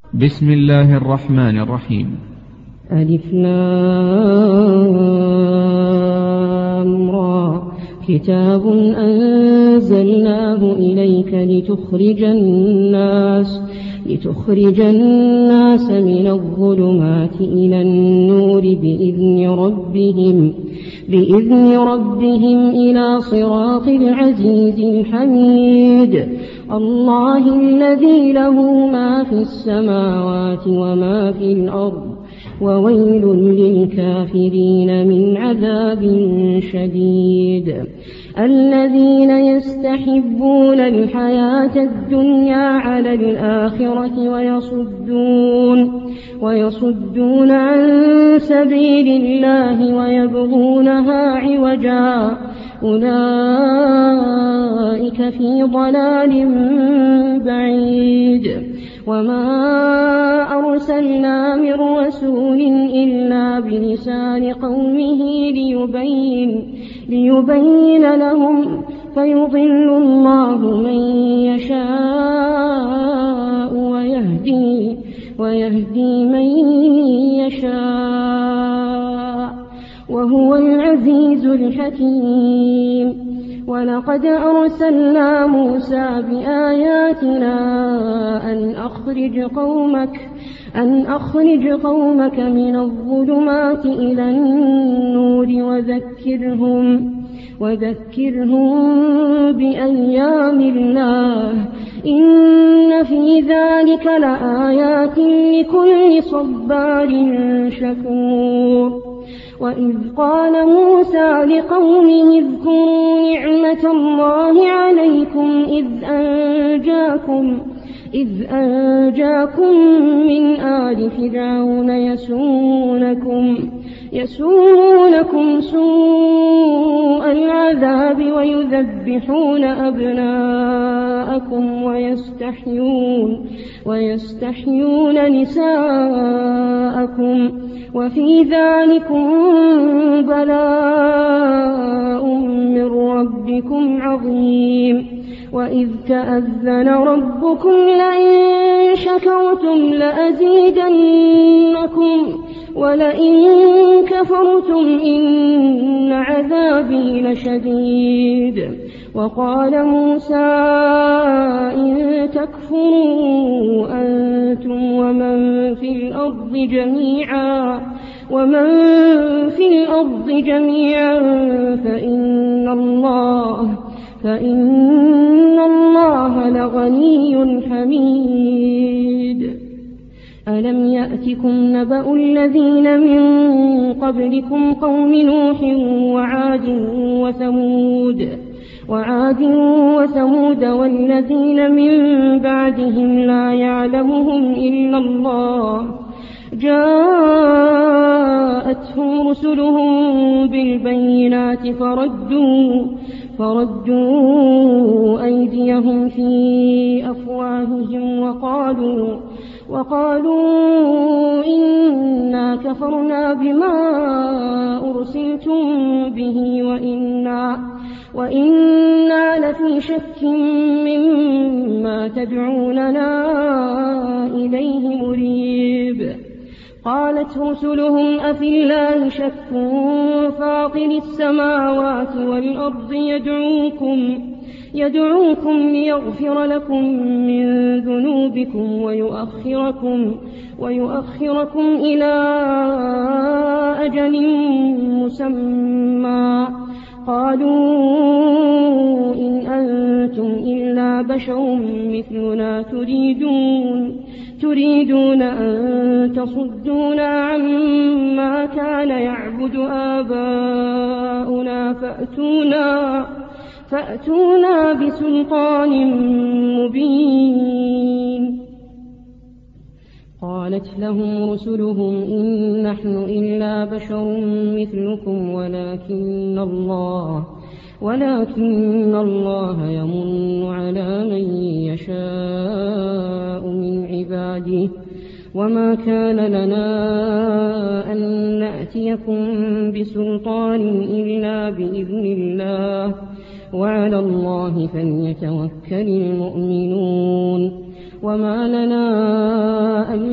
بسم الله الرحمن الرحيم. ألف لام را كتاب أنزلناه إليك لتخرج الناس من الظلمات إلى النور بإذن ربهم إلى صراط العزيز الحميد الله الذي له ما في السماوات وما في الأرض وويل للكافرين من عذاب شديد الذين يستحبون الحياة الدنيا على الآخرة ويصدون عن سبيل الله ويبغونها عوجا أولئك في ضلال بعيد وما أرسلنا من رسول إلا بلسان قومه ليبين لهم فيضل الله من يشاء ويهدي من يشاء وهو العزيز الحكيم ولقد أرسلنا موسى بآياتنا أن أخرج قومك من الظلمات إلى النور وذكرهم بأيام الله إن في ذلك لآيات لكل صبار شكور وإذ قال موسى لقومه اذكروا نعمة الله عليكم إذ أنجاكم من آل فرعون يسومونكم سوء العذاب ويذبحون أبناءكم ويستحيون نساءكم وفي ذلكم بلاء من ربكم عظيم وإذ تأذن ربكم لئن شكرتم لأزيدنكم ولئن كفرتم إن عذابي لشديد وقال موسى إن تكفروا أنتم ومن في الأرض جميعا فإن الله لغني حميد ألم يأتكم نبأ الذين من قبلكم قوم نوح وعاد وثمود والذين من بعدهم لا يعلمهم إلا الله جاءتهم رسلهم بالبينات فردوا أيديهم في أفواههم وقالوا إنا كفرنا بما أرسلتم به وإنا لفي شك مما تدعوننا إليه مريب قالت رسلهم أفي الله شك فاطر السماوات والأرض يدعوكم ليغفر لكم من ذنوبكم ويؤخركم إلى أجل مسمى قالوا إن أنتم إلا بشر مثلنا تريدون أن تصدونا عما كان يعبد آباؤنا فأتونا بسلطان مبين قالت لهم رسلهم إن نحن إلا بشر مثلكم ولكن الله يمن على من يشاء من عباده وما كان لنا أن نأتيكم بسلطان إلا بإذن الله وعلى الله فليتوكل المؤمنون وما لنا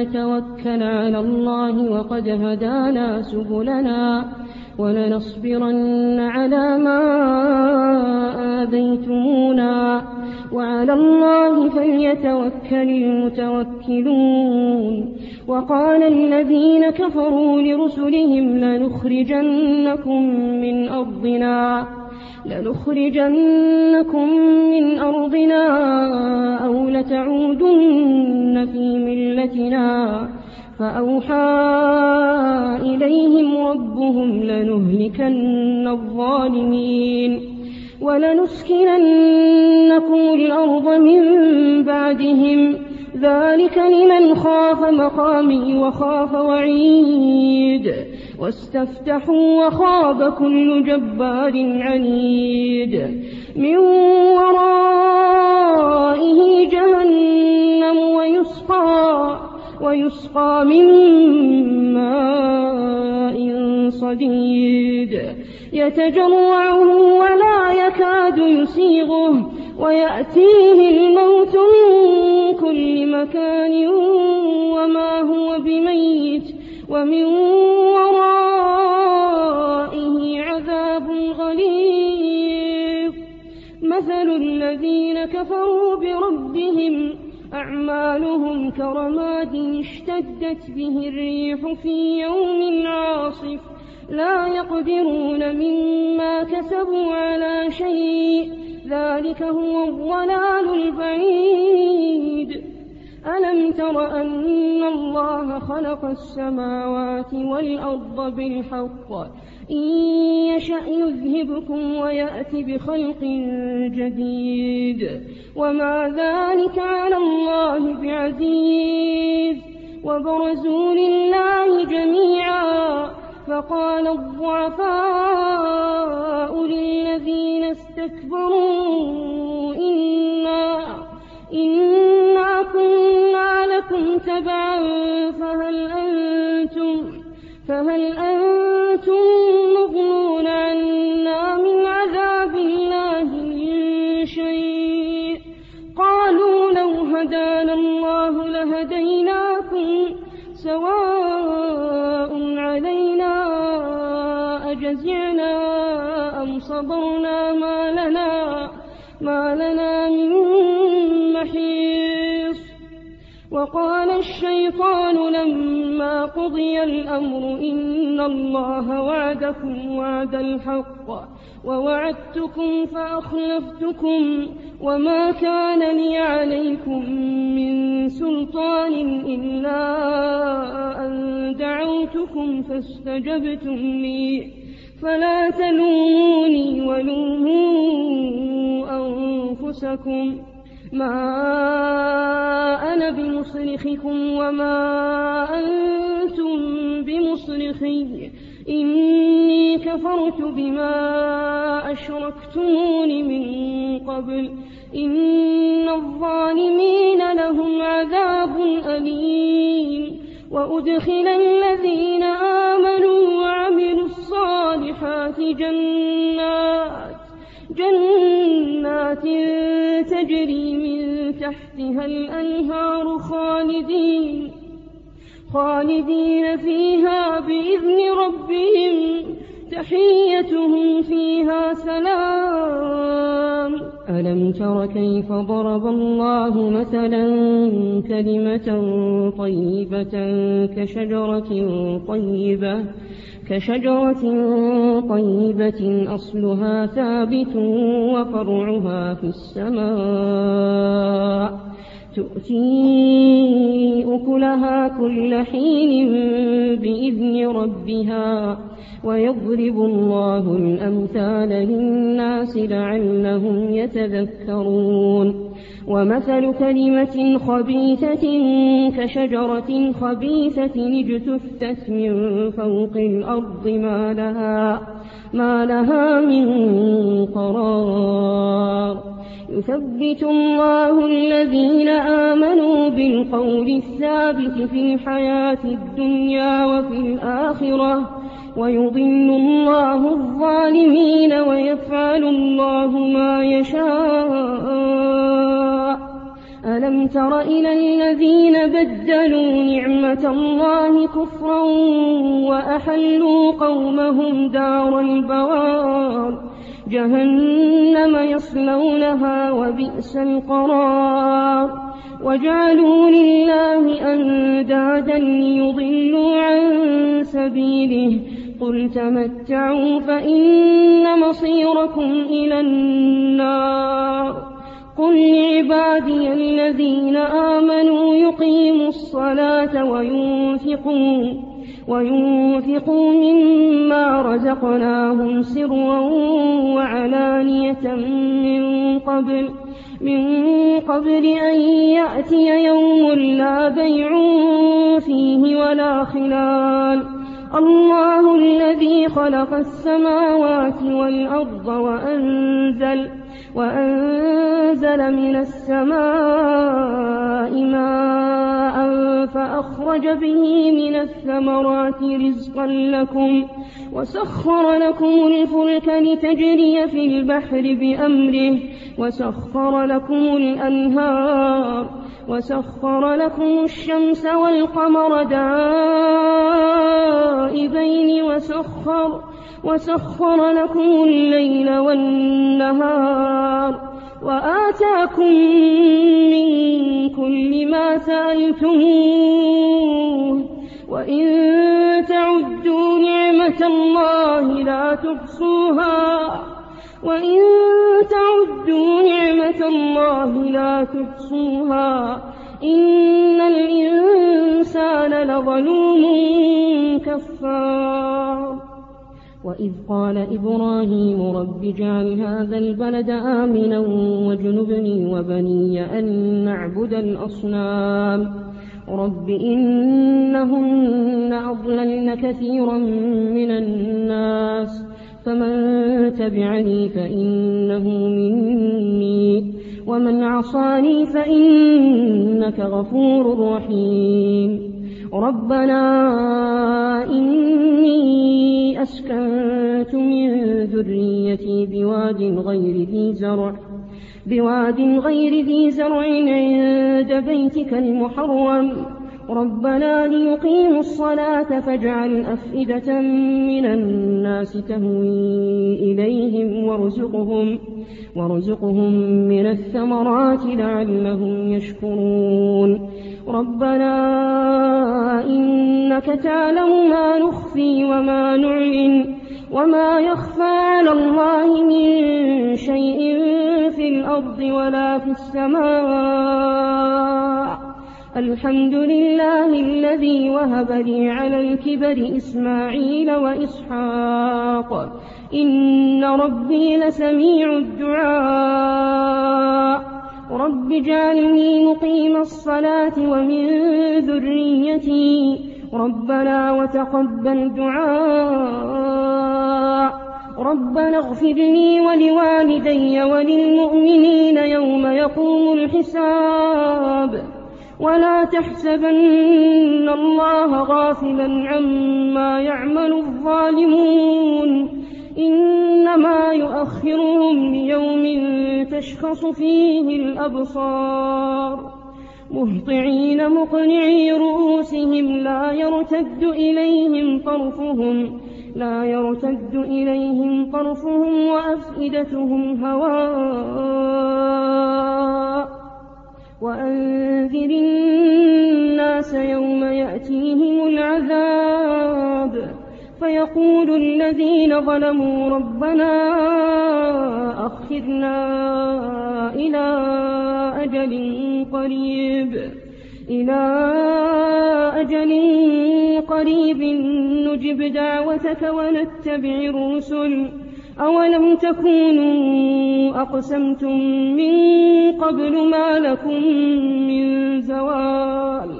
نتوكل على الله وقد هدانا سبلنا ولنصبرن على ما آذيتمونا وعلى الله فليتوكل المتوكلون. وقال الذين كفروا لرسلهم لنخرجنكم من أرضنا أو لتعودن في ملتنا فأوحى إليهم ربهم لنهلكن الظالمين ولنسكننكم الأرض من بعدهم ذلك لمن خاف مقامي وخاف وعيد واستفتحوا وخاب كل جبار عنيد من ورائه جهنم ويسقى من ماء صديد يتجرعه ولا يكاد يسيغه ويأتيه الموت من كل مكان وما هو بميت ومن ورائه عذاب غليظ. مثل الذين كفروا بربهم أعمالهم كرماد اشتدت به الريح في يوم عاصف لا يقدرون مما كسبوا على شيء ذلك هو الضلال البعيد. ألم تر أن الله خلق السماوات والأرض بالحق إن يشأ يذهبكم ويأت بخلق جديد وما ذلك على الله بعزيز. وبرزوا لله جميعا فقال الضعفاء للذين استكبروا إنا كنا لكم تبعا فهل أنتم مغنون عنا من عذاب الله من شيء. قالوا لو هدانا الله لهديناكم سواء علينا أجزعنا أم صبرنا ما لنا من محيص. وقال الشيطان لما قضي الأمر إن الله وعدكم وعد الحق ووعدتكم فأخلفتكم وما كان لي عليكم من سلطان إلا أن دعوتكم فاستجبتم لي فلا تلوموني ولوموا أنفسكم ما أنا بمصرخكم وما أنتم بمصرخي إني كفرت بما أشركتمون من قبل إن الظالمين لهم عذاب أليم. وأدخل الذين آمنوا وعملوا الصالحات جنات تجري من تحتها الأنهار خالدين فيها بإذن ربهم تحيتهم فيها سلام. ألم تر كيف ضرب الله مثلا كلمة طيبة كشجرة طيبة أصلها ثابت وفرعها في السماء تؤتي أكلها كل حين بإذن ربها ويضرب الله الأمثال للناس لعلهم يتذكرون. ومثل كلمة خبيثة كشجرة خبيثة اجتثت من فوق الأرض ما لها من قرار. يثبت الله الذين آمنوا بالقول الثابت في الحياة الدنيا وفي الآخرة ويضل الله الظالمين ويفعل الله ما يشاء. ألم تر إلى الذين فبدلوا نعمة الله كفرا وأحلوا قومهم دار البوار جهنم يصلونها وبئس القرار وجعلوا لله أندادا ليضلوا عن سبيله قل تمتعوا فإن مصيركم إلى النار قل لعبادي الذين آمنوا يقيموا الصلاة وينفقوا مما رزقناهم سرا وعلانية من قبل أن يأتي يوم لا بيع فيه ولا خلال الله الذي خلق السماوات والأرض وأنزل من السماء ماء فأخرج به من الثمرات رزقا لكم وسخر لكم الفلك لتجري في البحر بأمره وسخر لكم الأنهار وسخر لكم الشمس والقمر دائبين وسخر لكم الليل والنهار وآتاكم من كل ما سألتموه وإن تعدوا نعمة الله لا تحصوها إن الإنسان لظلوم كفار وإذ قال إبراهيم رب اجعل هذا البلد آمنا واجنبني وبني أن نعبد الأصنام رب إنهن أضللن كثيرا من الناس فمن تبعني فإنه مني ومن عصاني فإنك غفور رحيم ربنا إني أسكنت من ذريتي بواد غير ذي زرع عند بيتك المحرم ربنا ليقيموا الصلاة فاجعل أفئدة من الناس تهوي إليهم وارزقهم من الثمرات لعلهم يشكرون ربنا إنك تعلم ما نخفي وما نعلن وما يخفى على الله من شيء في الأرض ولا في السماء الحمد لله الذي وهب لي على الكبر إسماعيل وإسحاق إن ربي لسميع الدعاء رب اجعلني مقيم الصلاة ومن ذريتي ربنا وتقبل دعاء ربنا اغفر لي ولوالدي وللمؤمنين يوم يقوم الحساب ولا تحسبن الله غافلا عما يعمل الظالمون إنما يؤخرهم ليوم تشخص فيه الأبصار مهطعين مقنعي رؤوسهم لا يرتد إليهم طرفهم وأفئدتهم هواء وأنذر الناس يوم يأتيهم العذاب فيقول الذين ظلموا ربنا أخرنا إلى أجل قريب نجب دعوتك ونتبع الرسل أولم تكونوا أقسمتم من قبل ما لكم من زوال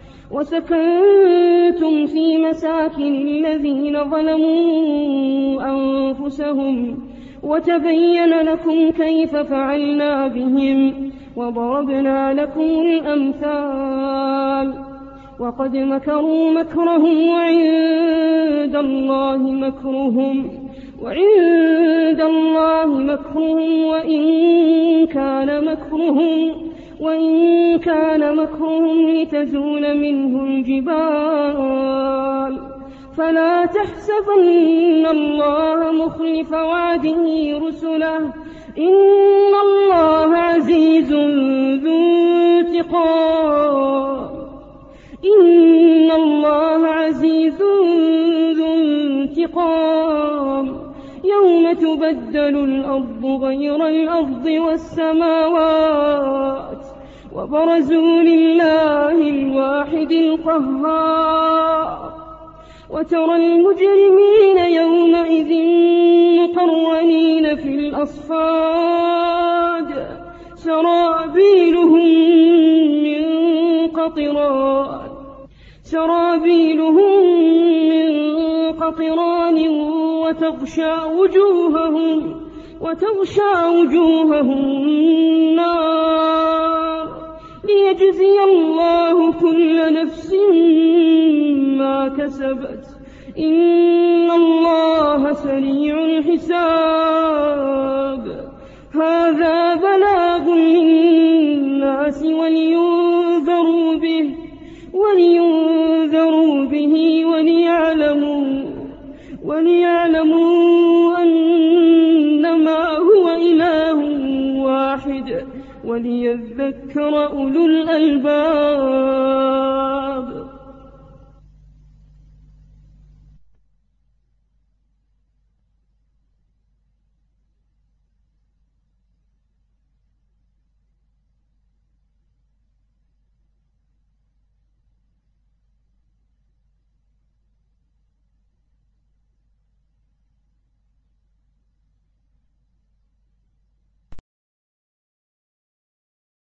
وسكنتم في مساكن الذين ظلموا أنفسهم وتبين لكم كيف فعلنا بهم وضربنا لكم الأمثال وقد مكروا مكرهم وعند الله مكرهم وإن وإن كان مكرهم لتزول منه الجبال فلا تحسبن الله مخلف وعده رسله إن الله عزيز ذو انتقام إن الله عزيز ذو انتقام يوم تبدل الأرض غير الأرض والسماوات وبرزوا لله الواحد القهار وترى المجرمين يومئذ مقرنين في الأصفاد سرابيلهم من قطران وتغشى وجوههم النار ليجزي الله كل نفس ما كسبت إن الله سريع الحساب هذا بلاغ للناس ولينذروا به وليعلموا أنما هو إله واحد وليذكر أولو الألباب.